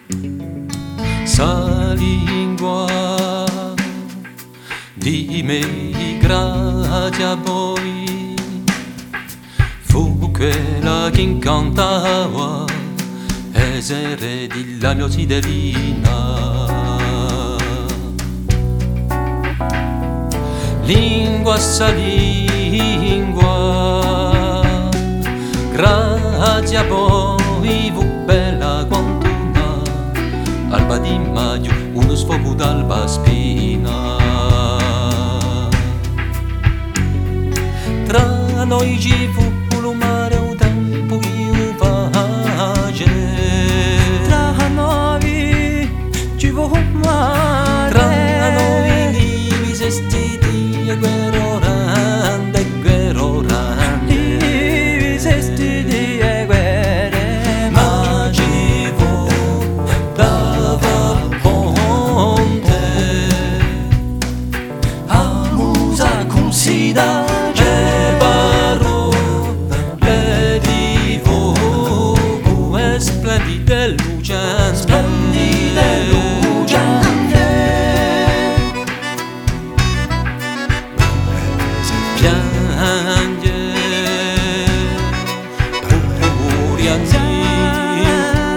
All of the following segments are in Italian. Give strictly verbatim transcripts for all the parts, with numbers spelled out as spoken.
Sa lingua di me grazie a voi fu quella che incantava essere di la mia cittadina. Lingua sa lingua grazie a voi fu bella quanto una alba di maggio, uno sfogo d'alba spina. Tra noi ci fu un mare un tempo vivace, tra noi ci fu un mare, tra noi livi sestiti e guerro rande, guerro rande, livi sestiti e guerre, ma ci fu dava ponte a musa considera. Splendide lucciane, splendide lucciane, piange puri anni,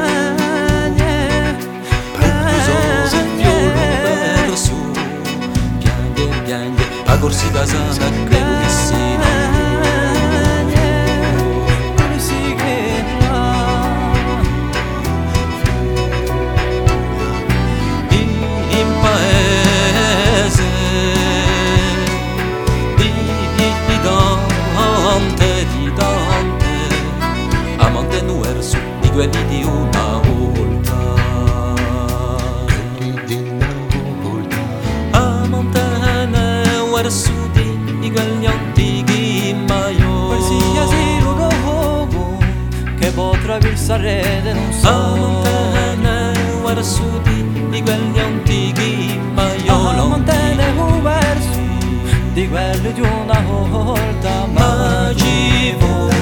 uso il violo verso, piange, piange, a corsi casana, credo che sia. Amante nuerso di quelli di una volta, amante nuerso di quegli antichi maiò, qualsiasi luogo che potrà versare non so. Amante nuerso di quegli antichi maiò, amante nuerso di quelli di una volta, ma ci fu